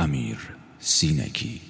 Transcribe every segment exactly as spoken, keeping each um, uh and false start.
امیر سینگی.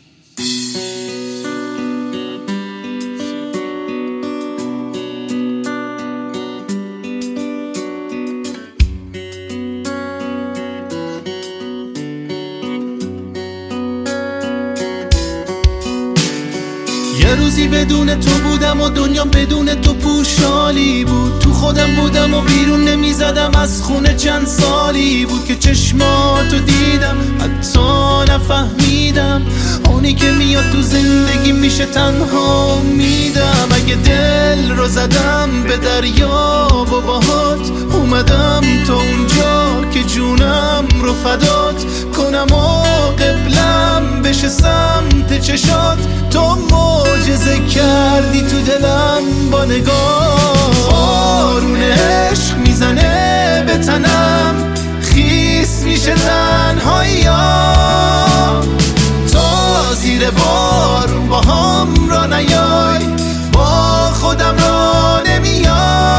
یه روزی بدون تو بودم و دنیا بدون تو پوشالی بود. تو خودم بودم و بیرون نمیزدم از خونه. چند سالی بود که چشماتو دیدم، حتی نفهمیدم اونی که میاد تو زندگی میشه تنها میدم. اگه دل رو زدم به دریا و باهات اومدم تا اونجا که جونم رو فدات کنم و قبلم بشه سمت چشات. تو معجزه کردی تو دلم با نگاه، بارون عشق میزنه به تنم، خیس میشه تنهایی‌ام. تا زیر بارون با هم را نیای، با خودم را نمیام.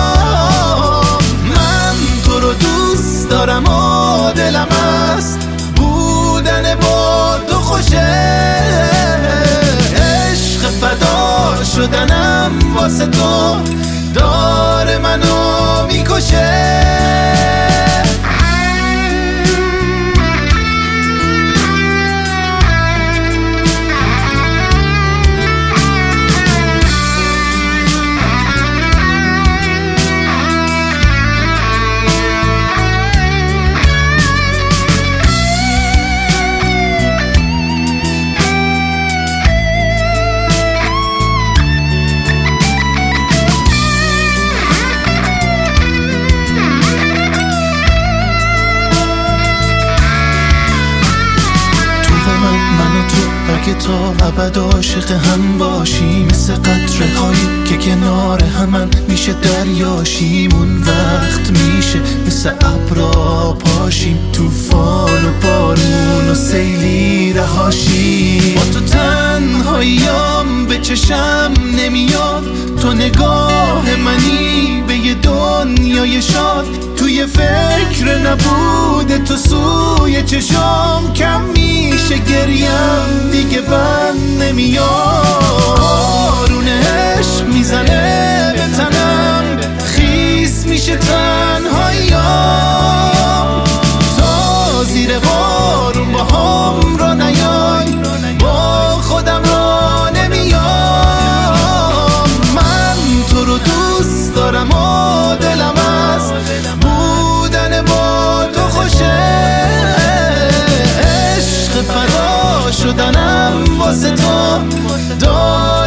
من تو رو دوست دارم و دلم است بودن با تو خوشه. فدا شدنم واسه تو داره منو میکشه. که تا ابد عاشق هم باشیم، مثل قطره هایی که کنار همن میشه دریاشیم. اون وقت میشه مثل ابرا پاشیم، طوفان و بارون و سیلی رهاشیم. با تو تنهاییام به چشم نمیاد، تو نگاه منی به یه دنیای شاد. توی فکر نبوده تو سوی چشام، کم میشه گریم دیگه بند نمیاد. بارون عشق میزنه به تنم، خیس میشه تنهایی‌ام. تا زیر بارون با هم را نیای، با خودم را نمیام. من تو رو دوست دارم و دلم است بودن با تو خوشه. عشق فدا شدنم واسه تو دار